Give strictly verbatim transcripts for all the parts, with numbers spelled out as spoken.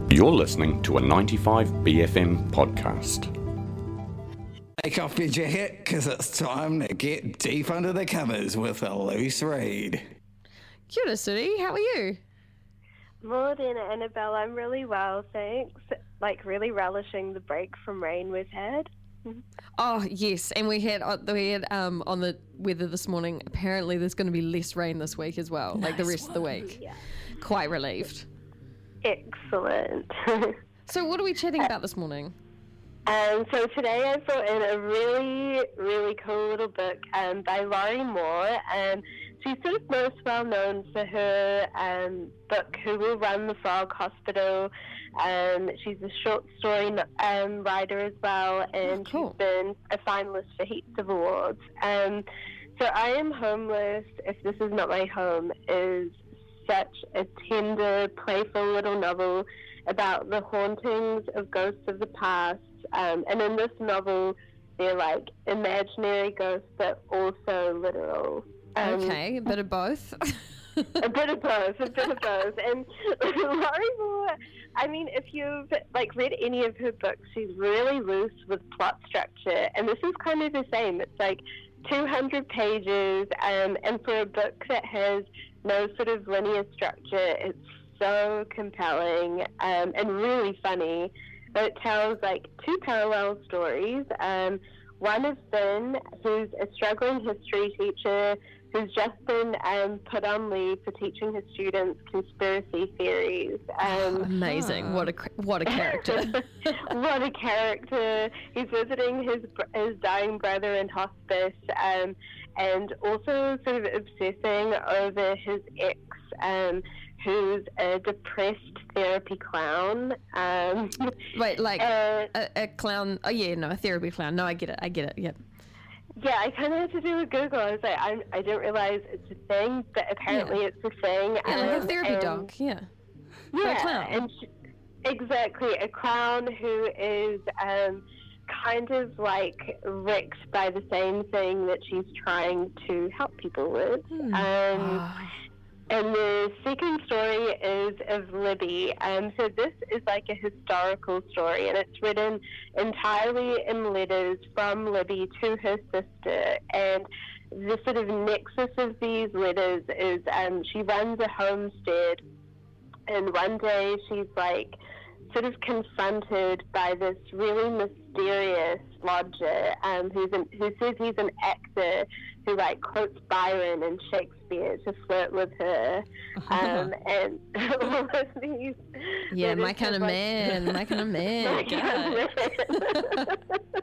You're listening to a ninety-five B F M podcast. Take off your jacket, because it's time to get deep under the covers with a loose read. Kia ora, Suri. How are you? Morning, Annabelle. I'm really well, thanks. Like, really relishing the break from rain we've had. Oh, yes. And we had, uh, we had um, on the weather this morning, apparently there's going to be less rain this week as well, like the rest of the week. Yeah. Quite relieved. Excellent. So what are we chatting about this morning? Um, so today I brought in a really, really cool little book um, by Laurie Moore. Um, she's sort of most well known for her um, book, Who Will Run the Frog Hospital. Um, she's a short story um, writer as well, and oh, cool. she's been a finalist for heaps of awards. Um, so I Am Homeless, If This Is Not My Home, is such a tender, playful little novel about the hauntings of ghosts of the past. Um, and in this novel, they're like imaginary ghosts, but also literal. Um, okay, a bit of both. a bit of both, a bit of both. And Laurie Moore, I mean, if you've like read any of her books, she's really loose with plot structure, and this is kind of the same. It's like two hundred pages, um, and for a book that has no sort of linear structure, it's so compelling um, and really funny. But it tells like two parallel stories. Um, one of Finn, who's a struggling history teacher who's just been um, put on leave for teaching his students conspiracy theories. Um, Amazing! What a what a character! What a character! He's visiting his his dying brother in hospice, um, and also sort of obsessing over his ex, um, who's a depressed therapy clown. Um, Wait, like uh, a, a clown? Oh yeah, no, a therapy clown. No, I get it. I get it. Yep. Yeah, I kind of had to do a Google. I was like, I, I didn't realize it's a thing, but apparently yeah. it's a thing. Yeah, um, like a therapy and, dog. Yeah. Yeah, a clown. and she, exactly a clown who is um, kind of like wrecked by the same thing that she's trying to help people with. Hmm. Um, oh. And the second story is of Libby. Um, so this is like a historical story, and it's written entirely in letters from Libby to her sister. And the sort of nexus of these letters is um, she runs a homestead, and one day she's like sort of confronted by this really mysterious lodger um, who's an, who says he's an actor who like quotes Byron and Shakespeare to flirt with her, um, and all of these. Yeah, my kind of like, man, my kind of man. my kind of man.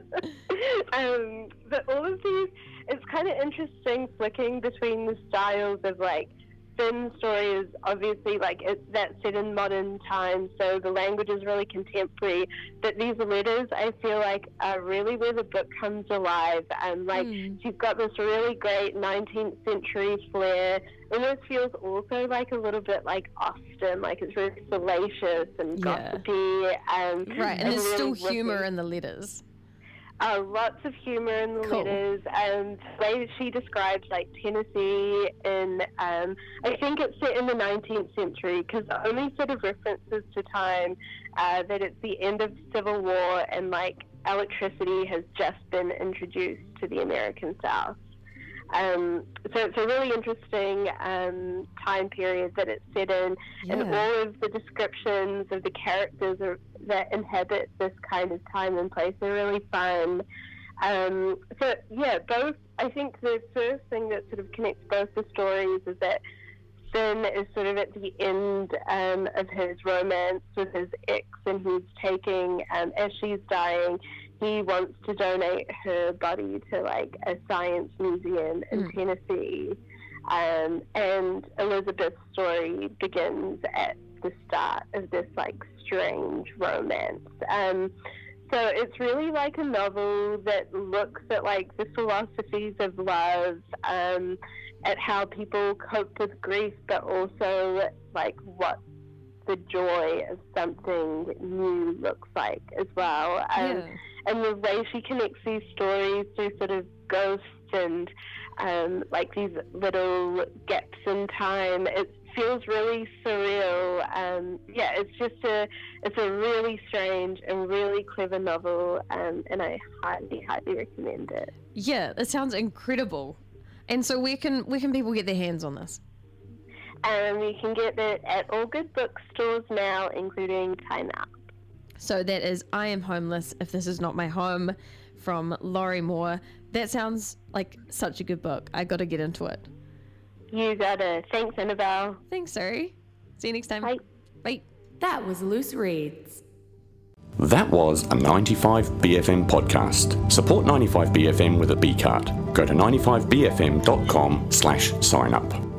um, but all of these, it's kind of interesting flicking between the styles of like. Finn's story is obviously like it, that's set in modern times, so the language is really contemporary. But these letters, I feel like, are really where the book comes alive. And like mm. she's got this really great nineteenth century flair. And this feels also like a little bit like Austen, like it's really salacious and Yeah. gossipy. Um, Right, and, and there's really still humour witty. in the letters. Uh, lots of humour in the Cool. letters, and the way she describes like Tennessee in, um, I think it's set in the nineteenth century, because the only sort of references to time uh, that it's the end of the Civil War and like electricity has just been introduced to the American South. Um, so it's a really interesting um, time period that it's set in, Yeah. and all of the descriptions of the characters are, that inhabit this kind of time and place are really fun. Um, so yeah, both. I think the first thing that sort of connects both the stories is that Finn is sort of at the end um, of his romance with his ex, and he's taking, um, as she's dying, he wants to donate her body to like a science museum in Mm. Tennessee. Um, and Elizabeth's story begins at the start of this like strange romance. Um, so it's really like a novel that looks at like the philosophies of love, um, at how people cope with grief, but also like what the joy of something new looks like as well. Um, Yeah. And the way she connects these stories through sort of ghosts and um, like these little gaps in time, it's feels really surreal. Um, yeah, it's just a it's a really strange and really clever novel, um, and I highly, highly recommend it. Yeah, it sounds incredible. And so where can where can people get their hands on this? Um, you can get it at all good bookstores now, including Time Out. So that is I Am Homeless, If This Is Not My Home, from Laurie Moore. That sounds like such a good book. I got to get into it. You got it. Thanks, Annabelle. Thanks, Sari. See you next time. Bye. Bye. That was Loose Reads. That was a ninety-five B F M podcast. Support ninety-five B F M with a B card. Go to ninety-five B F M dot com slash sign up.